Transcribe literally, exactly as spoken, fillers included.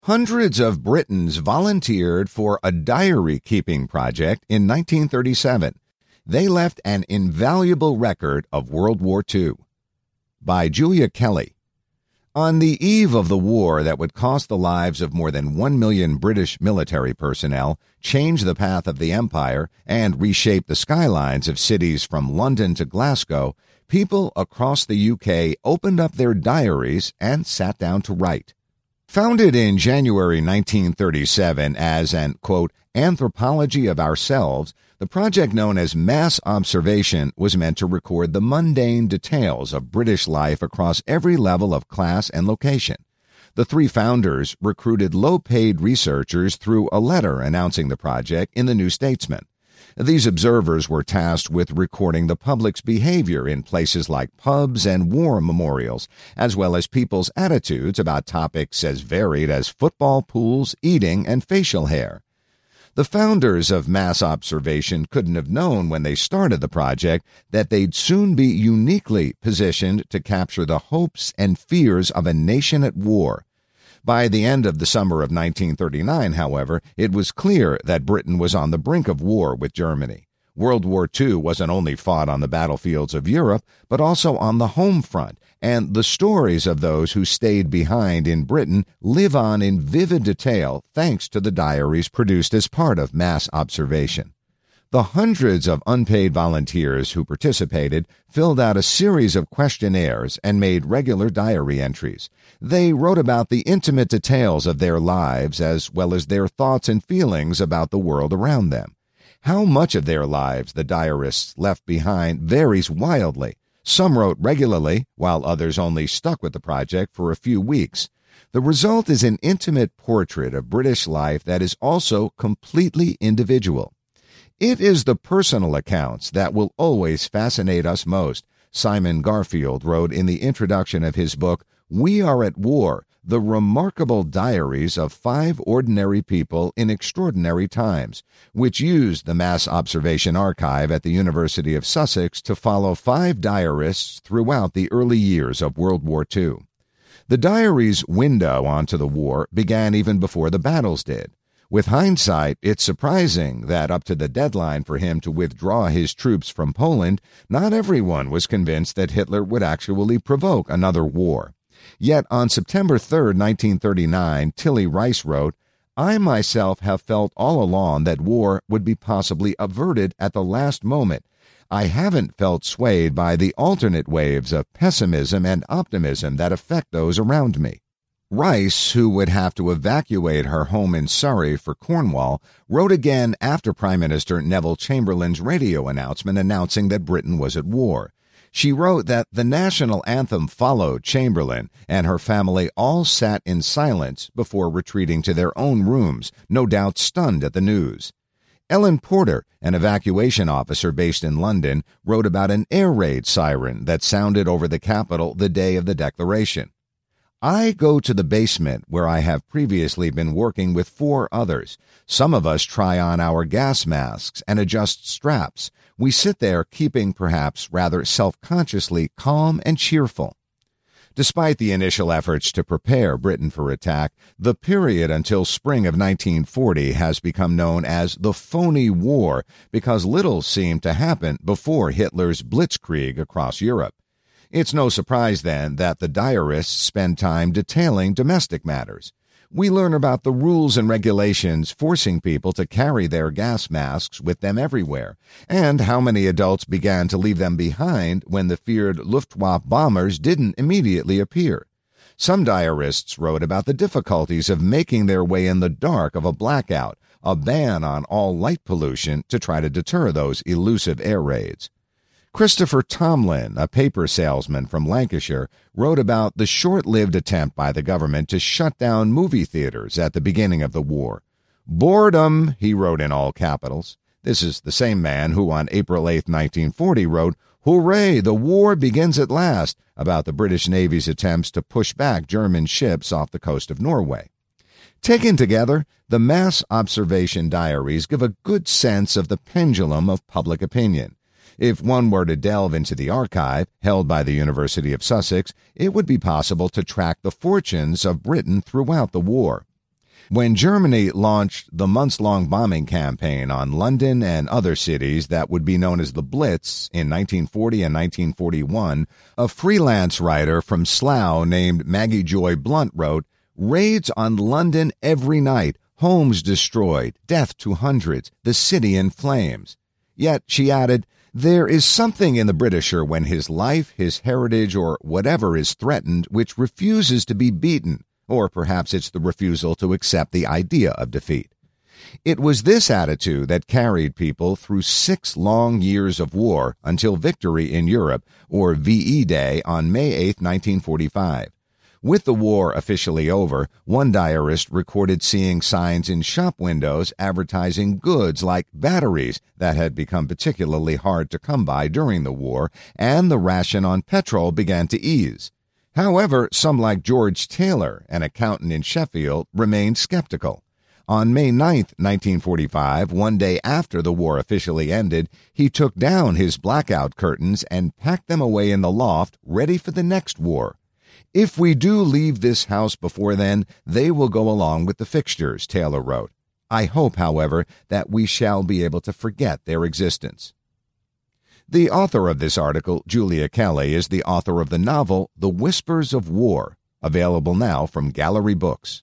Hundreds of Britons volunteered for a diary-keeping project in nineteen thirty-seven. They left an invaluable record of World War Two. By Julia Kelly. On the eve of the war that would cost the lives of more than one million British military personnel, change the path of the empire, and reshape the skylines of cities from London to Glasgow, people across the U K opened up their diaries and sat down to write. Founded in January nineteen thirty-seven as an, quote, anthropology of ourselves, the project known as Mass Observation was meant to record the mundane details of British life across every level of class and location. The three founders recruited low-paid researchers through a letter announcing the project in the New Statesman. These observers were tasked with recording the public's behavior in places like pubs and war memorials, as well as people's attitudes about topics as varied as football pools, eating, and facial hair. The founders of Mass Observation couldn't have known when they started the project that they'd soon be uniquely positioned to capture the hopes and fears of a nation at war. By the end of the summer of nineteen thirty-nine, however, it was clear that Britain was on the brink of war with Germany. World War Two wasn't only fought on the battlefields of Europe, but also on the home front, and the stories of those who stayed behind in Britain live on in vivid detail thanks to the diaries produced as part of Mass Observation. The hundreds of unpaid volunteers who participated filled out a series of questionnaires and made regular diary entries. They wrote about the intimate details of their lives as well as their thoughts and feelings about the world around them. How much of their lives the diarists left behind varies wildly. Some wrote regularly, while others only stuck with the project for a few weeks. The result is an intimate portrait of British life that is also completely individual. It is the personal accounts that will always fascinate us most, Simon Garfield wrote in the introduction of his book, We Are at War, The Remarkable Diaries of Five Ordinary People in Extraordinary Times, which used the Mass Observation Archive at the University of Sussex to follow five diarists throughout the early years of World War Two. The diary's window onto the war began even before the battles did. With hindsight, it's surprising that up to the deadline for him to withdraw his troops from Poland, not everyone was convinced that Hitler would actually provoke another war. Yet on September third, nineteen thirty-nine, Tilly Rice wrote, I myself have felt all along that war would be possibly averted at the last moment. I haven't felt swayed by the alternate waves of pessimism and optimism that affect those around me. Rice, who would have to evacuate her home in Surrey for Cornwall, wrote again after Prime Minister Neville Chamberlain's radio announcement announcing that Britain was at war. She wrote that the national anthem followed Chamberlain, and her family all sat in silence before retreating to their own rooms, no doubt stunned at the news. Ellen Porter, an evacuation officer based in London, wrote about an air raid siren that sounded over the capital the day of the declaration. I go to the basement where I have previously been working with four others. Some of us try on our gas masks and adjust straps. We sit there keeping perhaps rather self-consciously calm and cheerful. Despite the initial efforts to prepare Britain for attack, the period until spring of nineteen forty has become known as the Phony War because little seemed to happen before Hitler's blitzkrieg across Europe. It's no surprise, then, that the diarists spend time detailing domestic matters. We learn about the rules and regulations forcing people to carry their gas masks with them everywhere, and how many adults began to leave them behind when the feared Luftwaffe bombers didn't immediately appear. Some diarists wrote about the difficulties of making their way in the dark of a blackout, a ban on all light pollution to try to deter those elusive air raids. Christopher Tomlin, a paper salesman from Lancashire, wrote about the short-lived attempt by the government to shut down movie theaters at the beginning of the war. Boredom, he wrote in all capitals. This is the same man who on April eighth, nineteen forty wrote, Hooray, the war begins at last, about the British Navy's attempts to push back German ships off the coast of Norway. Taken together, the Mass Observation diaries give a good sense of the pendulum of public opinion. If one were to delve into the archive, held by the University of Sussex, it would be possible to track the fortunes of Britain throughout the war. When Germany launched the months-long bombing campaign on London and other cities that would be known as the Blitz in nineteen forty and nineteen forty-one, a freelance writer from Slough named Maggie Joy Blunt wrote, "Raids on London every night, homes destroyed, death to hundreds, the city in flames." Yet, she added, "There is something in the Britisher when his life, his heritage, or whatever is threatened which refuses to be beaten. Or perhaps it's the refusal to accept the idea of defeat." It was this attitude that carried people through six long years of war until victory in Europe, or V E Day, on May eighth, nineteen forty-five. With the war officially over, one diarist recorded seeing signs in shop windows advertising goods like batteries that had become particularly hard to come by during the war, and the ration on petrol began to ease. However, some like George Taylor, an accountant in Sheffield, remained skeptical. On May ninth, nineteen forty-five, one day after the war officially ended, he took down his blackout curtains and packed them away in the loft, ready for the next war. "If we do leave this house before then, they will go along with the fixtures," Taylor wrote. "I hope, however, that we shall be able to forget their existence." The author of this article, Julia Kelly, is the author of the novel The Whispers of War, available now from Gallery Books.